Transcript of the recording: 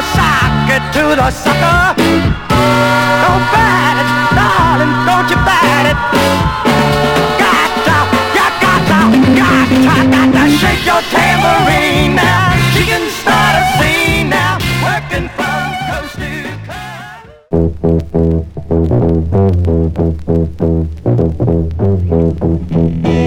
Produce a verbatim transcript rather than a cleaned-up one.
sock it to the sucker. Don't bat it, darling, don't you bat it. Gotta, you gotta, gotta, gotta shake your tambourine now. She can start a scene now, working from coast to coast.